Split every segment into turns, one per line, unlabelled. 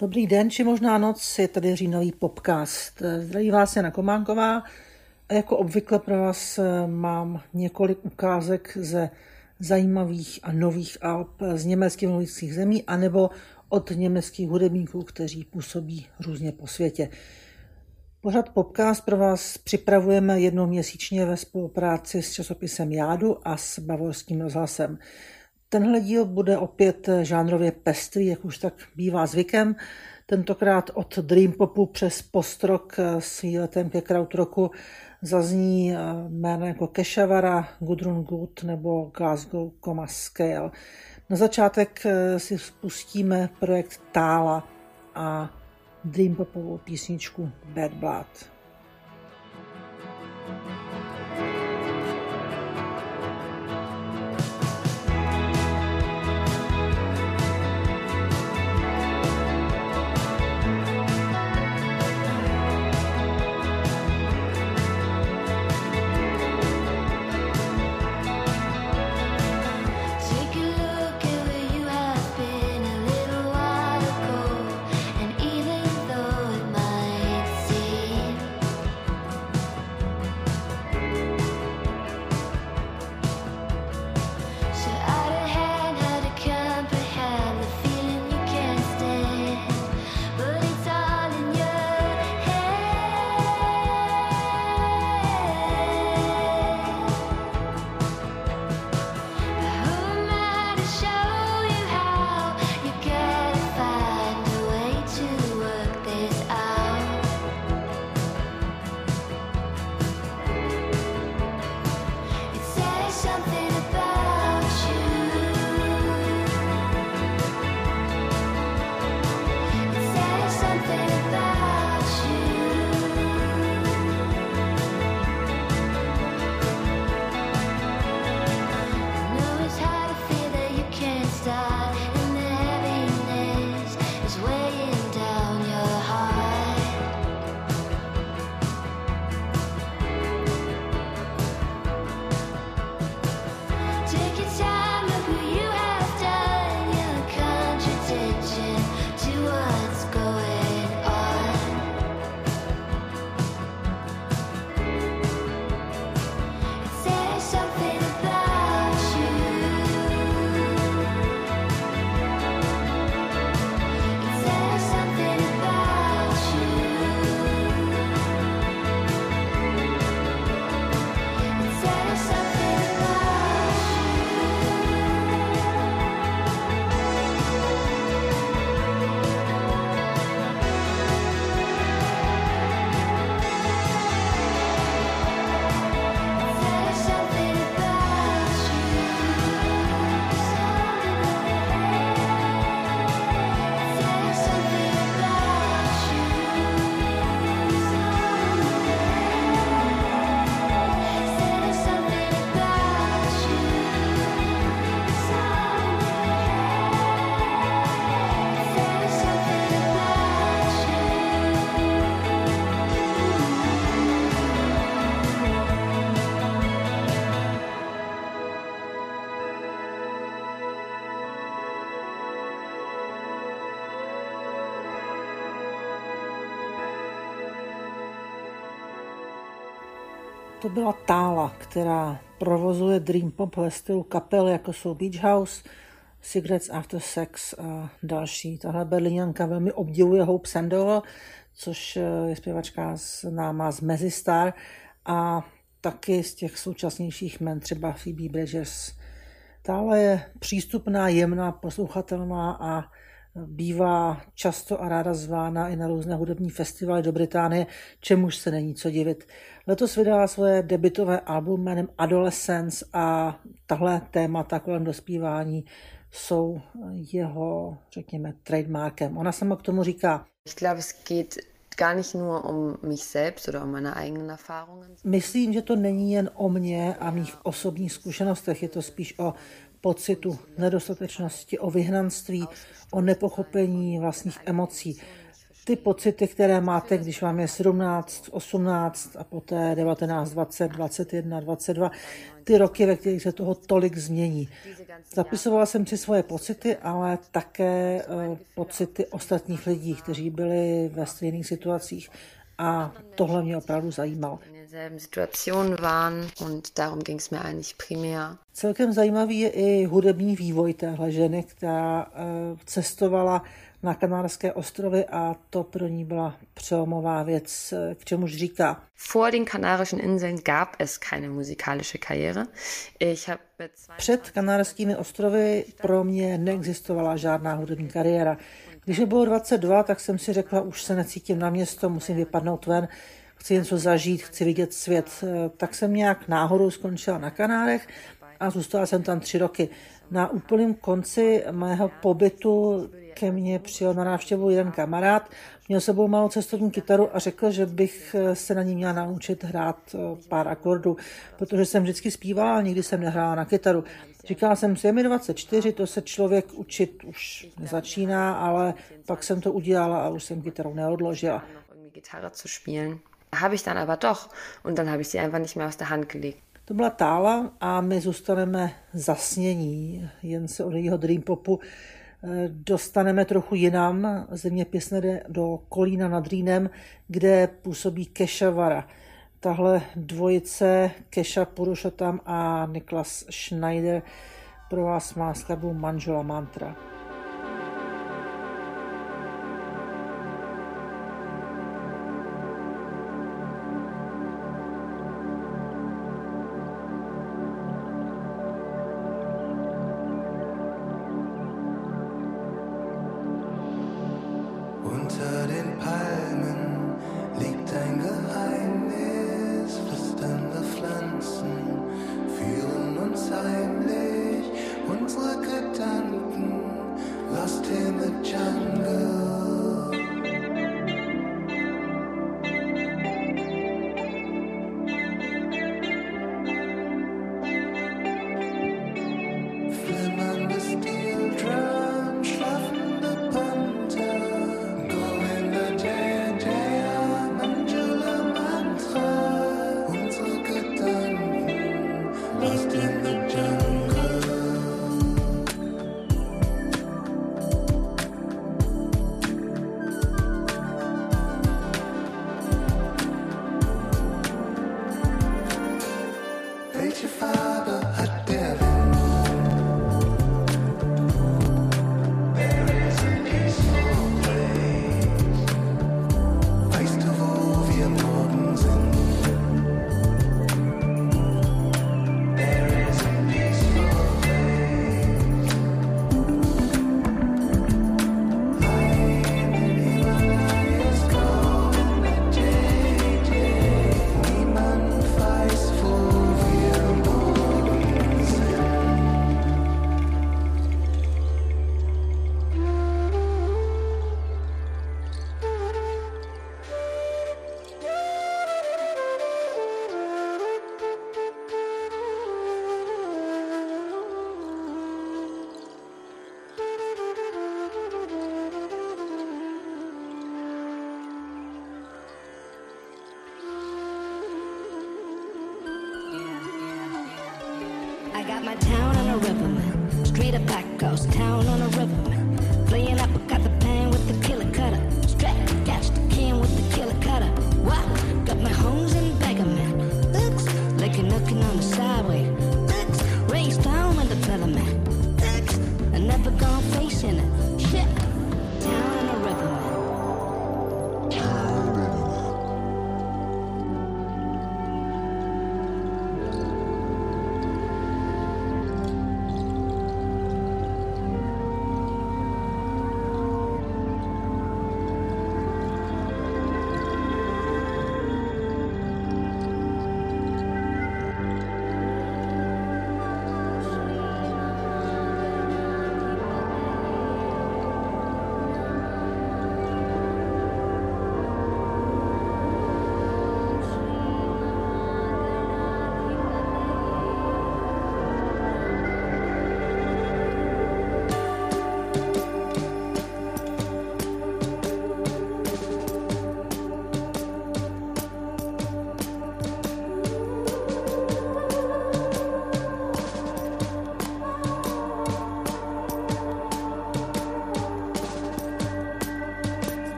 Dobrý den, či možná noc, je tady říjnový popcast. Zdraví vás Jana Kománková a jako obvykle pro vás mám několik ukázek ze zajímavých a nových alb z německých mluvících zemí anebo od německých hudebníků, kteří působí různě po světě. Pořad popcast pro vás připravujeme jednou měsíčně ve spolupráci s časopisem Jádu a s Bavorským rozhlasem. Tenhle díl bude opět žánrově pestrý, jak už tak bývá zvykem. Tentokrát od dream popu přes post-rock s výletem ke krautrocku zazní jména jako Keshavara, Gudrun Gut nebo Glasgow Coma Scale. Na začátek si spustíme projekt Tála a dream popovou písničku Bad Blood. To byla Tála, která provozuje dream pop ve stylu kapel, jako jsou Beach House, Cigarettes After Sex a další. Tahle Berlíňanka velmi obdivuje Hope Sandova, což je zpěvačka známá z Mezistar a taky z těch současnějších men, třeba Phoebe Bridgers. Tála je přístupná, jemná, poslouchatelná a bývá často a ráda zvána i na různé hudební festivaly do Británie, čemuž se není co divit. Letos vydala svoje debutové album jménem Adolescence a tahle témata kolem dospívání jsou jeho, řekněme, trademarkem. Ona sama k tomu říká:
Ich glaube, es geht gar nicht nur um mich selbst oder um meine eigenen Erfahrungen.
Myslím, že to není jen o mně a mých osobních zkušenostech, je to spíš o pocitu nedostatečnosti, o vyhnanství, o nepochopení vlastních emocí. ty pocity, které máte, když vám je 17, 18 a poté 19, 20, 21, 22, ty roky, ve kterých se toho tolik změní. Zapisovala jsem si svoje pocity, ale také pocity ostatních lidí, kteří byli ve stejných situacích. A tohle mě opravdu zajímalo. Celkem zajímavý je i hudební vývoj téhle ženy, která cestovala na Kanárské ostrovy a to pro ní byla přelomová věc, k čemuž říká.
Vor den Kanarischen Inseln gab es keine musikalische Karriere.
Před Kanárskými ostrovy pro mě neexistovala žádná hudební kariéra. Když mi bylo 22, tak jsem si řekla, už se necítím na město, musím vypadnout ven, chci něco zažít, chci vidět svět. Tak jsem nějak náhodou skončila na Kanárech a zůstala jsem tam 3 roky. Na úplném konci mého pobytu ke mně přijel na návštěvu jeden kamarád, měl sebou malou cestovní kytaru a řekl, že bych se na ní měla naučit hrát pár akordů, protože jsem vždycky zpívala, ale nikdy jsem nehrála na kytaru. Říkala jsem si, je mi 24, to se člověk učit už nezačíná, ale pak jsem to udělala a už jsem kytaru neodložila.
Gitarre zu spielen. Habe ich dann aber doch und dann habe ich sie einfach nicht mehr aus der Hand gelegt.
To byla Tála a my zůstaneme zasnění, jen se od jejího dream popu dostaneme trochu jinam. Zeměpisně jde do Kolína nad Rýnem, kde působí Kesha Vara. Tahle dvojice Kesha Purušottam a Niklas Schneider pro vás má skladbu Manžula Mantra.
Unter den Palmen liegt ein Geheimnis, flüsternde Pflanzen führen uns heimlich, unsere Gedanken lost in the jungle. Flimmernde Steel Drum, schlafende Panther. Welche Farbe hat der Wind? There is a peaceful place. Weißt du, wo wir morgen sind? There is a peaceful place. Ein Himalayas Golden JJ. Niemand weiß, wo wir morgen sind.
I got my town on a river, man. Straight up back coast, town on a river, man. Playing up, I got the pan with the killer cutter. Strap, catch the can with the killer cutter. What? Got my homes in Beggar, man. Looks like you're knocking on the sideway. Looks raised down on the pillar, man. Looks I never gone facing it. Shit, town on a river, man.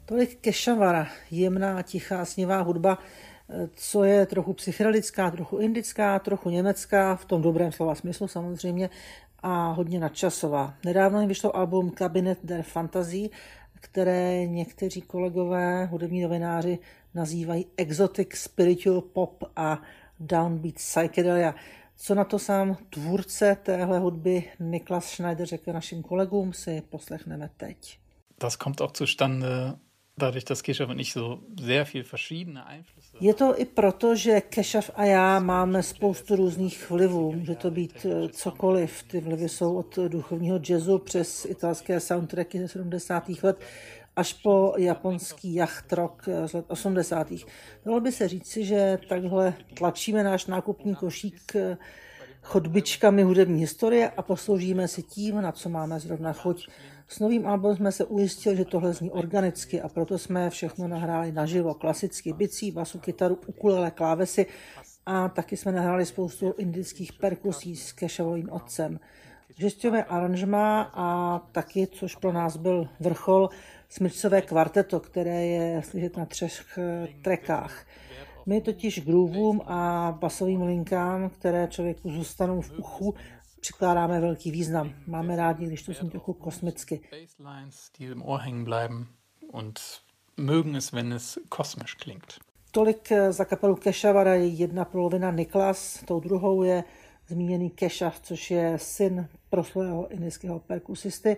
Tolik Kešavara, jemná, tichá, snivá hudba, co je trochu psychedelická, trochu indická, trochu německá, v tom dobrém slova smyslu samozřejmě, a hodně nadčasová. Nedávno jim vyšlo album Cabinet der Fantasie, které někteří kolegové, hudební novináři, nazývají exotic spiritual pop a downbeat psychedelia. Co na to sám tvůrce téhle hudby Niklas Schneider řekl našim kolegům, si poslechneme teď.
Das kommt auch zustande dadurch, dass Keshav und ich so sehr viel verschiedene Einflüsse.
Je to i proto, že Keshav a já máme spoustu různých vlivů. Může to být cokoliv. Ty vlivy jsou od duchovního jazzu přes italské soundtracky ze 70. let až po japonský yacht rock z let 80. Dalo by se říci, že takhle tlačíme náš nákupní košík chodbičkami hudební historie a posloužíme si tím, na co máme zrovna chuť. S novým albumem jsme se ujistili, že tohle zní organicky, a proto jsme všechno nahráli naživo. Klasicky bicí, basu, kytaru, ukulele, klávesy, a taky jsme nahráli spoustu indických perkusí s Keshavovým otcem. Žesťové aranžmá a taky, což pro nás byl vrchol, smyčcové kvarteto, které je slyšet na 3 trackách. My totiž grooveům a basovým linkám, které člověku zůstanou v uchu, přikládáme velký význam. Máme rádi, když to zní trochu kosmicky.
Basslines, die im Ohr hängen bleiben und mögen es, wenn es kosmisch klingt.
Tolik za kapelu Keshavara je jedna polovina Niklas, tou druhou je zmíněný Keshav, což je syn proslulého indického perkusisty,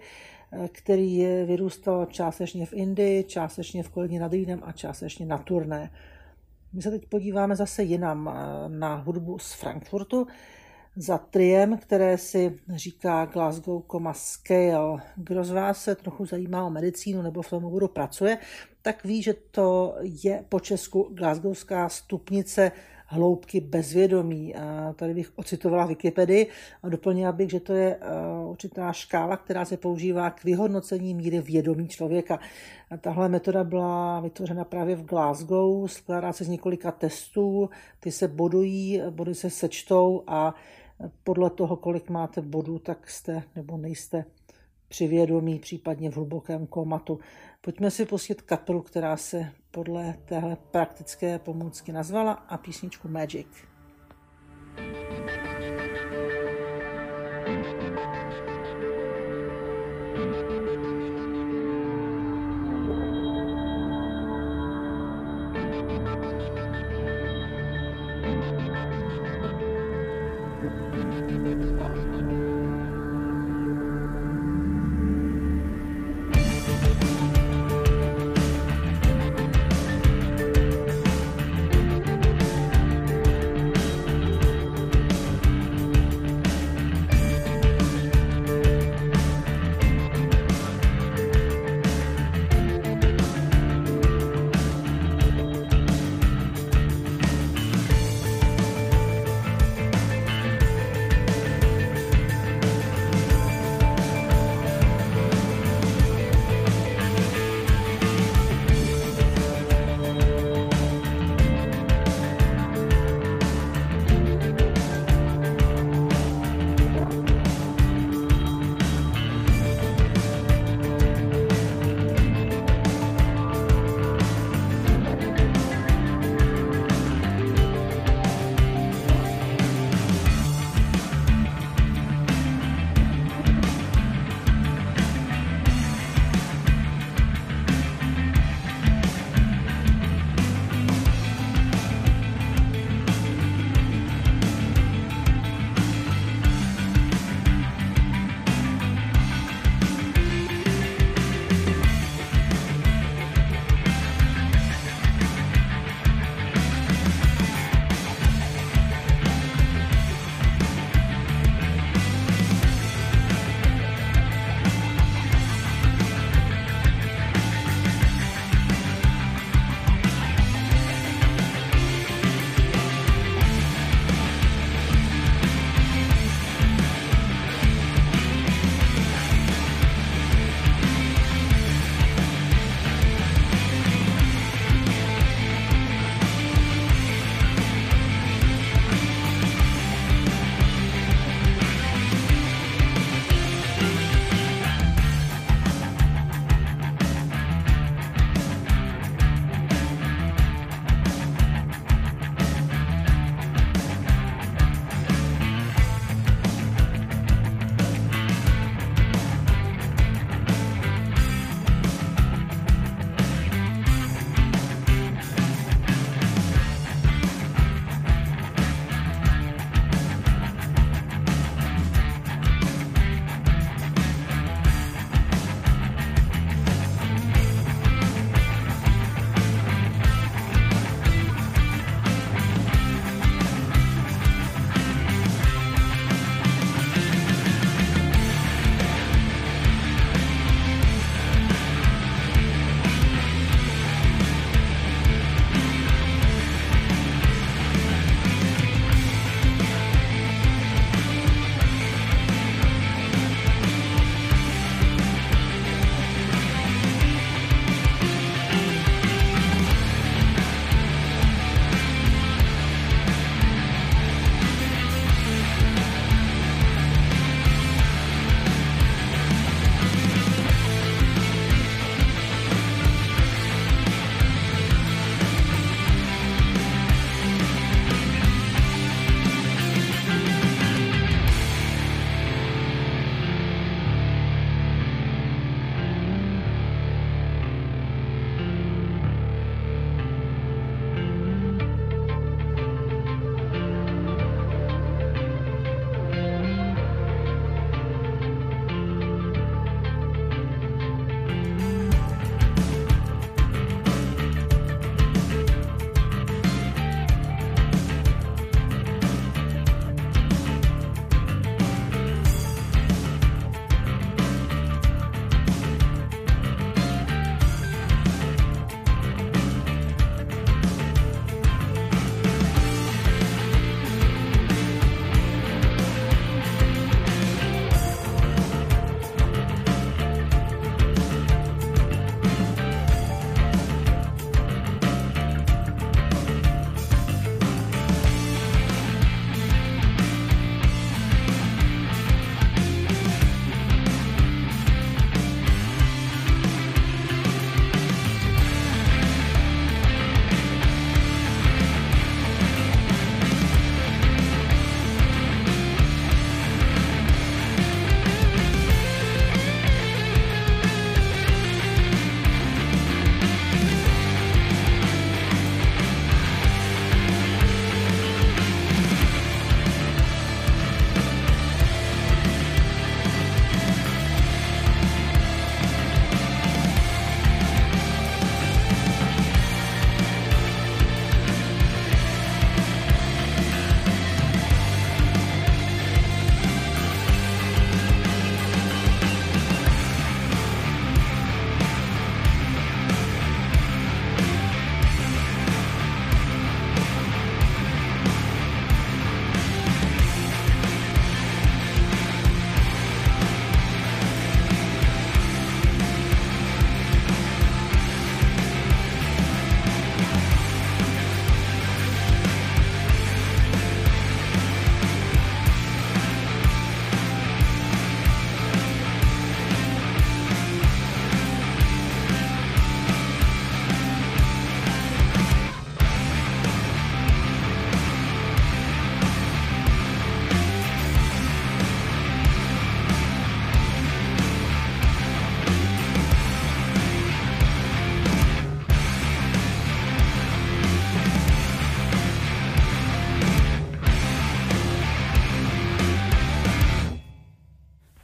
který vyrůstal částečně v Indii, částečně v Kolíně nad Rýnem a částečně na turné. My se teď podíváme zase jinam na hudbu z Frankfurtu za triem, které si říká Glasgow Scale. Kdo z vás se trochu zajímá o medicínu nebo v tom oboru pracuje, tak ví, že to je po česku glasgowská stupnice hloubky bezvědomí. A tady bych ocitovala Wikipedii a doplnila bych, že to je určitá škála, která se používá k vyhodnocení míry vědomí člověka. A tahle metoda byla vytvořena právě v Glasgow, skládá se z několika testů, ty se bodují, body se sečtou a podle toho, kolik máte bodů, tak jste nebo nejste při vědomí, případně v hlubokém komatu. Pojďme si pustit kapelu, která se podle téhle praktické pomůcky nazvala, a písničku Magic.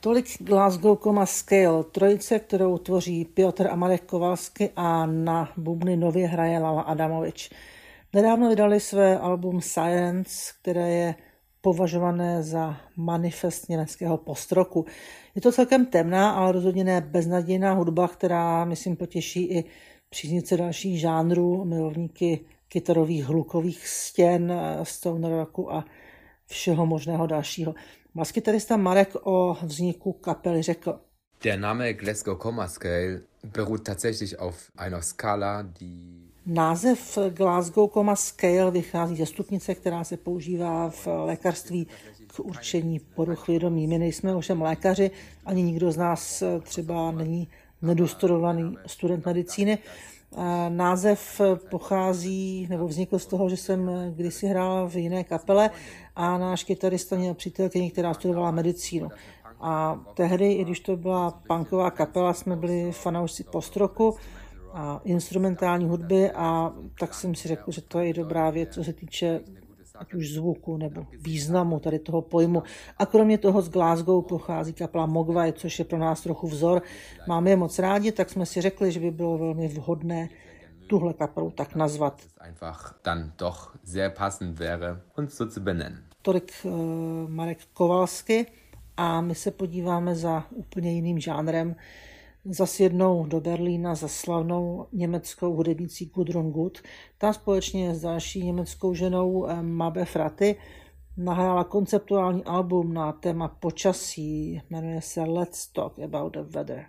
Tolik Glasgow Coma Scale, trojice, kterou tvoří Piotr a Marek Kowalski a na bubny nově hraje Lala Adamovič. Nedávno vydali své album Science, které je považované za manifest německého postroku. Je to celkem temná, ale rozhodně ne beznadějná hudba, která, myslím, potěší i příznivce dalších žánrů, milovníky kytarových hlukových stěn, stoner rocku a všeho možného dalšího. Baskytarista Marek o vzniku kapely řekl:
Der Name Glasgow Coma Scale beruht tatsächlich auf einer Skala, die...
Název Glasgow Coma Scale vychází ze stupnice, která se používá v lékařství k určení poruch vědomí. My nejsme ovšem lékaři, ani nikdo z nás třeba není nedostudovaný student medicíny. Název pochází, nebo vznikl z toho, že jsem kdysi hrál v jiné kapele a náš kytarista měl přítelkyni, která studovala medicínu. A tehdy, i když to byla punková kapela, jsme byli fanoušci postroku a instrumentální hudby, a tak jsem si řekl, že to je dobrá věc, co se týče ať už zvuku nebo významu tady toho pojmu. A kromě toho z Glasgow pochází kapela Mogwai, což je pro nás trochu vzor. Máme je moc rádi, tak jsme si řekli, že by bylo velmi vhodné tuhle kapelu tak nazvat.
einfach dann doch sehr passend wäre, uns so zu benennen.
Tolik Marek Kowalski a my se podíváme za úplně jiným žánrem. Zas jednou do Berlína za slavnou německou hudebnicí Gudrun Gut. Ta společně s další německou ženou Mabe Fraty nahrála konceptuální album na téma počasí. Jmenuje se Let's Talk About the Weather.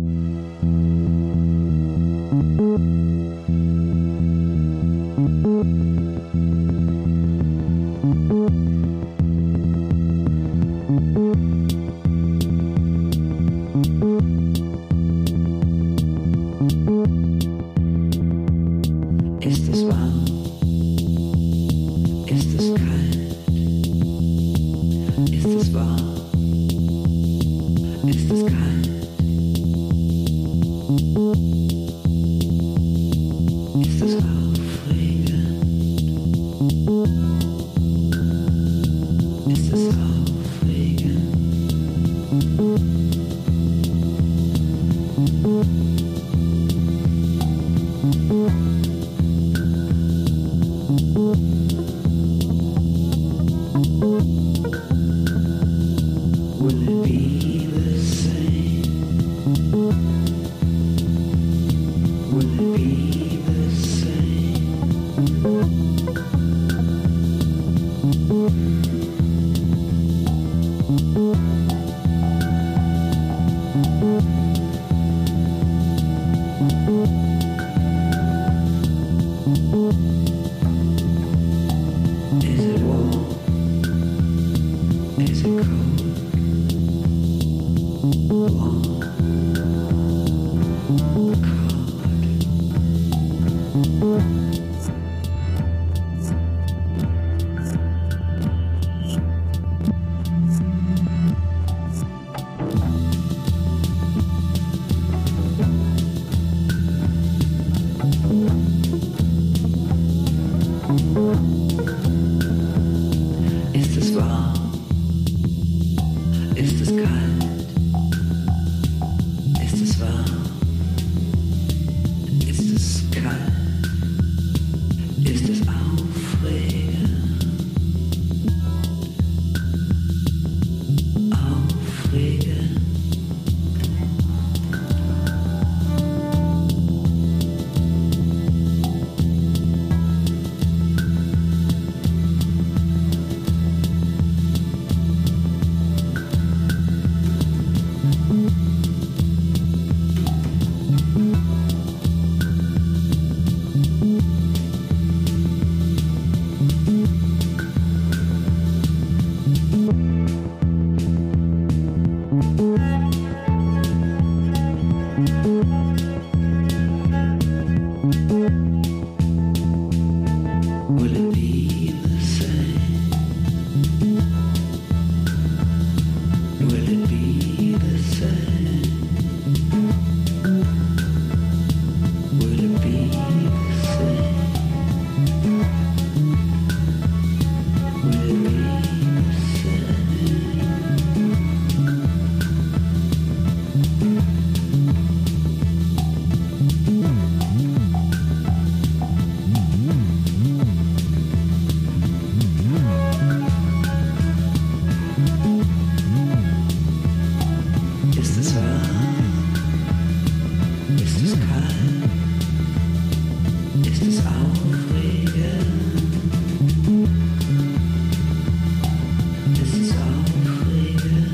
Ist es warm? Ist es kalt? Ist es warm? Ist es kalt? Ist es aufregend? Ist es aufregend? Will it be the same? Will it be the same? Is it warm? Is it cold? Warm, cold. Ist es warm? Ist es kalt? Ist es aufregend? Ist es aufregend?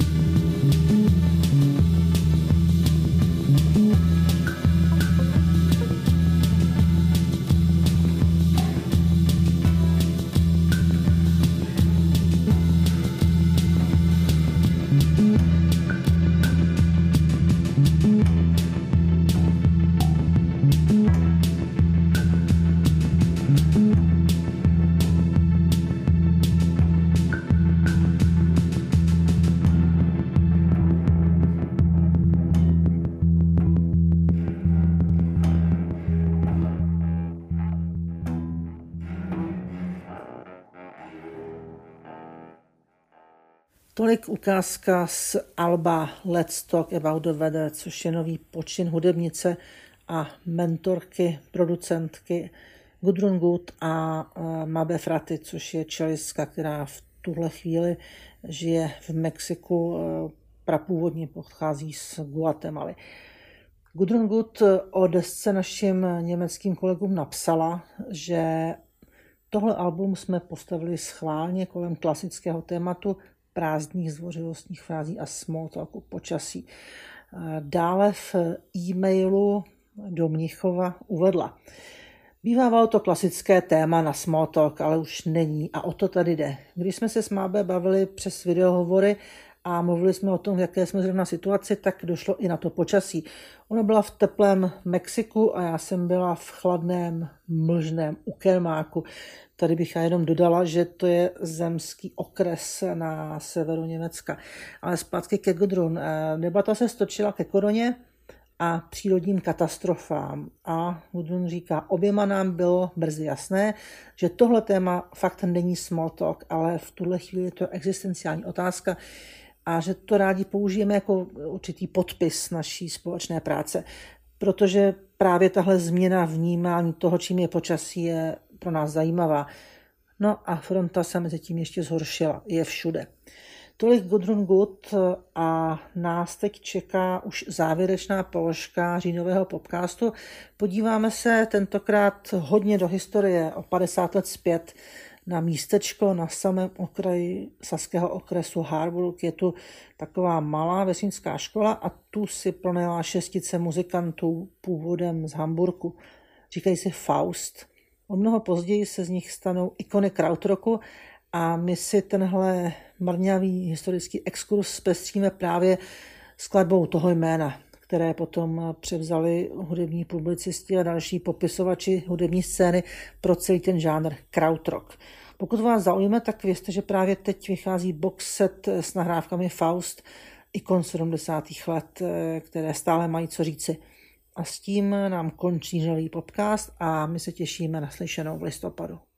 Tolik ukázka z alba Let's Talk About the Weather, což je nový počin hudebnice a mentorky, producentky Gudrun Gut a Mabe Fraty, což je čelistka, která v tuhle chvíli žije v Mexiku, prapůvodně pochází z Guatemaly. Gudrun Gut o desce našim německým kolegům napsala, že tohle album jsme postavili schválně kolem klasického tématu prázdných zdvořilostních frází a small talku počasí. Dále v e-mailu do Mnichova uvedla: Bývávalo to klasické téma na small talk, ale už není a o to tady jde. Když jsme se s Mábe bavili přes videohovory a mluvili jsme o tom, v jaké jsme zrovna situaci, tak došlo i na to počasí. Ona byla v teplém Mexiku a já jsem byla v chladném, mlžném Uckermarku. Tady bych já jenom dodala, že to je zemský okres na severu Německa. Ale zpátky ke Gudrun. Debata se stočila ke koroně a přírodním katastrofám. A Gudrun říká, oběma nám bylo brzy jasné, že tohle téma fakt není small talk, ale v tuhle chvíli je to existenciální otázka a že to rádi použijeme jako určitý podpis naší společné práce. Protože právě tahle změna vnímání toho, čím je počasí, je pro nás zajímavá. No a fronta se mezi tím ještě zhoršila. Je všude. Tolik Gudrun Gut a nás teď čeká už závěrečná položka říjnového podcastu. Podíváme se tentokrát hodně do historie, o 50 let zpět, na místečko na samém okraji saského okresu Harburg. Je tu taková malá vesnická škola a tu si pronajala šestice muzikantů původem z Hamburku. Říkají si Faust. O mnoho později se z nich stanou ikony krautrocku a my si tenhle mrňavý historický exkurs zpestříme právě skladbou toho jména, které potom převzali hudební publicisti a další popisovači hudební scény pro celý ten žánr krautrock. Pokud vás zaujme, tak vězte, že právě teď vychází box set s nahrávkami Faust ikon 70. let, které stále mají co říci. A s tím nám končí nový podcast a my se těšíme na slyšenou v listopadu.